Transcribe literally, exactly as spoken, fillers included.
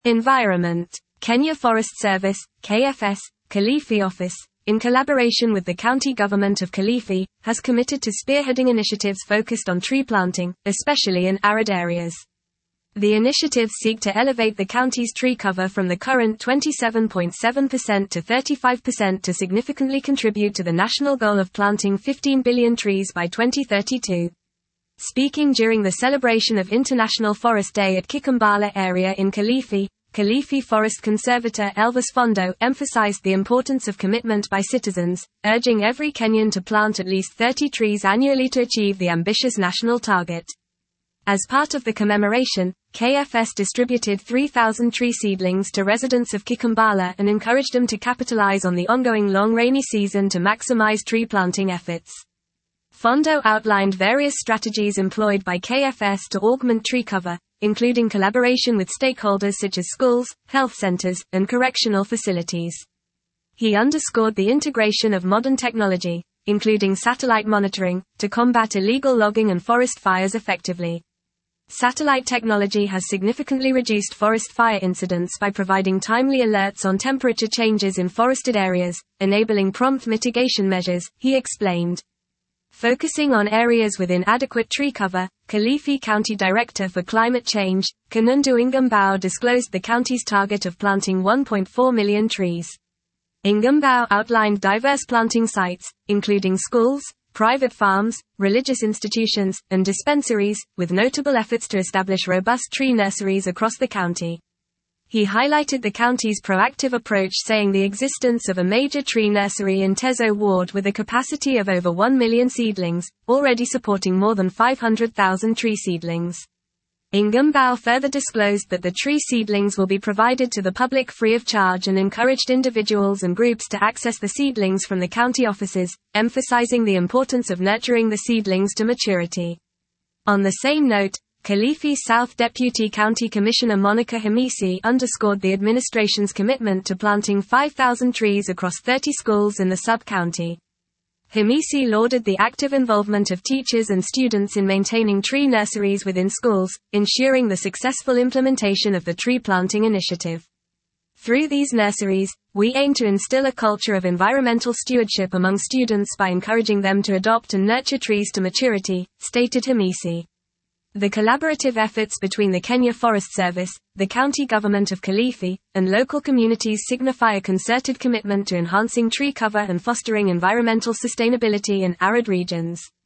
Environment. Kenya Forest Service, K F S, Kilifi Office, in collaboration with the county government of Kilifi, has committed to spearheading initiatives focused on tree planting, especially in arid areas. The initiatives seek to elevate the county's tree cover from the current twenty-seven point seven percent to thirty-five percent to significantly contribute to the national goal of planting fifteen billion trees by twenty thirty-two. Speaking during the celebration of International Forest Day at Kikambala area in Kilifi, Kilifi Forest Conservator Elvis Fondo emphasized the importance of commitment by citizens, urging every Kenyan to plant at least thirty trees annually to achieve the ambitious national target. As part of the commemoration, K F S distributed three thousand tree seedlings to residents of Kikambala and encouraged them to capitalize on the ongoing long rainy season to maximize tree planting efforts. Fondo outlined various strategies employed by K F S to augment tree cover, including collaboration with stakeholders such as schools, health centers, and correctional facilities. He underscored the integration of modern technology, including satellite monitoring, to combat illegal logging and forest fires effectively. Satellite technology has significantly reduced forest fire incidents by providing timely alerts on temperature changes in forested areas, enabling prompt mitigation measures, he explained. Focusing on areas with inadequate tree cover, Kilifi County Director for Climate Change, Kanundu Ingambao disclosed the county's target of planting one point four million trees. Ingambao outlined diverse planting sites, including schools, private farms, religious institutions, and dispensaries, with notable efforts to establish robust tree nurseries across the county. He highlighted the county's proactive approach, saying the existence of a major tree nursery in Tezo Ward with a capacity of over one million seedlings, already supporting more than five hundred thousand tree seedlings. Ingambao further disclosed that the tree seedlings will be provided to the public free of charge and encouraged individuals and groups to access the seedlings from the county offices, emphasizing the importance of nurturing the seedlings to maturity. On the same note, Kilifi South Deputy County Commissioner Monica Hamisi underscored the administration's commitment to planting five thousand trees across thirty schools in the sub-county. Hamisi lauded the active involvement of teachers and students in maintaining tree nurseries within schools, ensuring the successful implementation of the tree planting initiative. Through these nurseries, we aim to instill a culture of environmental stewardship among students by encouraging them to adopt and nurture trees to maturity, stated Hamisi. The collaborative efforts between the Kenya Forest Service, the county government of Kilifi, and local communities signify a concerted commitment to enhancing tree cover and fostering environmental sustainability in arid regions.